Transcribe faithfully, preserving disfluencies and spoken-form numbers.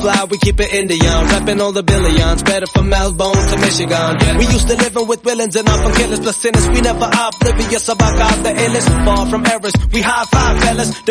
fly, we keep it Indian. Rapping all the billions, better from Melbourne to Michigan. We used to living with villains and up on killers plus sinners. We never oblivious about God the illest. Far from errors, we high five fellas.